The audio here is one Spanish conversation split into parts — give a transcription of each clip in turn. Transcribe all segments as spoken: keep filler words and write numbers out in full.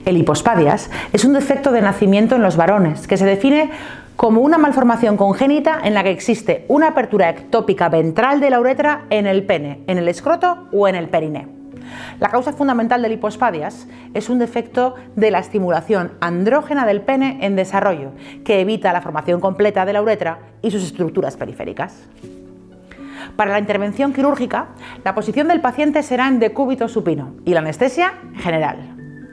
El hipospadias es un defecto de nacimiento en los varones que se define como una malformación congénita en la que existe una apertura ectópica ventral de la uretra en el pene, en el escroto o en el periné. La causa fundamental del hipospadias es un defecto de la estimulación andrógena del pene en desarrollo, que evita la formación completa de la uretra y sus estructuras periféricas. Para la intervención quirúrgica, la posición del paciente será en decúbito supino y la anestesia general.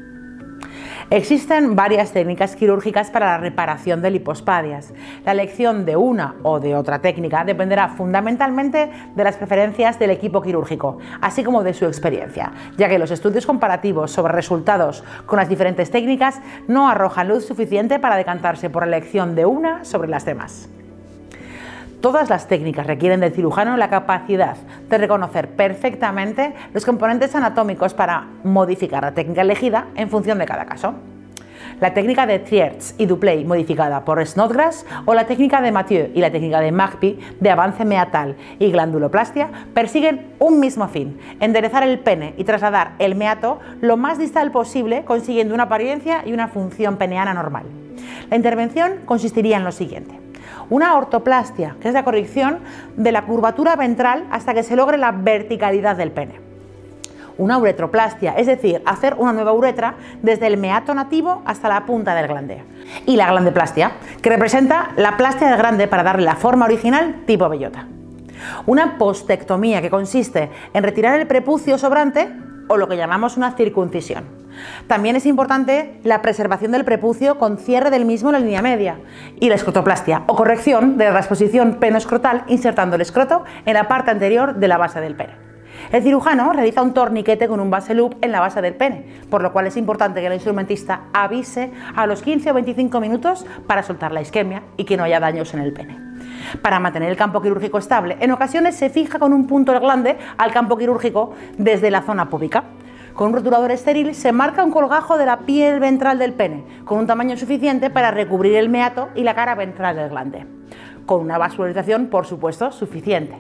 Existen varias técnicas quirúrgicas para la reparación del hipospadias. La elección de una o de otra técnica dependerá fundamentalmente de las preferencias del equipo quirúrgico, así como de su experiencia, ya que los estudios comparativos sobre resultados con las diferentes técnicas no arrojan luz suficiente para decantarse por la elección de una sobre las demás. Todas las técnicas requieren del cirujano la capacidad de reconocer perfectamente los componentes anatómicos para modificar la técnica elegida en función de cada caso. La técnica de Thierry y Duplay modificada por Snodgrass o la técnica de Mathieu y la técnica de Magpie de avance meatal y glanduloplastia persiguen un mismo fin: enderezar el pene y trasladar el meato lo más distal posible, consiguiendo una apariencia y una función peneana normal. La intervención consistiría en lo siguiente: una ortoplastia, que es la corrección de la curvatura ventral hasta que se logre la verticalidad del pene. Una uretroplastia, es decir, hacer una nueva uretra desde el meato nativo hasta la punta del glande. Y la glandeplastia, que representa la plastia del glande para darle la forma original tipo bellota. Una postectomía, que consiste en retirar el prepucio sobrante o lo que llamamos una circuncisión. También es importante la preservación del prepucio con cierre del mismo en la línea media, y la escrotoplastia o corrección de la transposición penoescrotal insertando el escroto en la parte anterior de la base del pene. El cirujano realiza un torniquete con un base loop en la base del pene, por lo cual es importante que el instrumentista avise a los quince o veinticinco minutos para soltar la isquemia y que no haya daños en el pene. Para mantener el campo quirúrgico estable, en ocasiones se fija con un punto del glande al campo quirúrgico desde la zona púbica. Con un rotulador estéril se marca un colgajo de la piel ventral del pene, con un tamaño suficiente para recubrir el meato y la cara ventral del glande, con una vascularización, por supuesto, suficiente.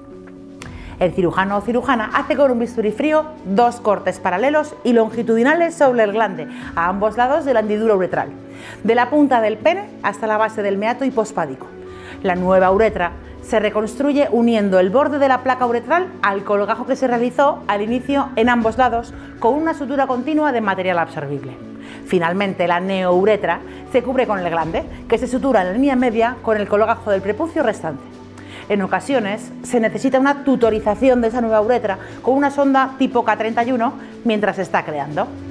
El cirujano o cirujana hace con un bisturí frío dos cortes paralelos y longitudinales sobre el glande, a ambos lados de la hendidura uretral, de la punta del pene hasta la base del meato hipospádico. La nueva uretra se reconstruye uniendo el borde de la placa uretral al colgajo que se realizó al inicio en ambos lados con una sutura continua de material absorbible. Finalmente, la neouretra se cubre con el glande, que se sutura en la línea media con el colgajo del prepucio restante. En ocasiones se necesita una tutorización de esa nueva uretra con una sonda tipo K treinta y uno mientras se está creando.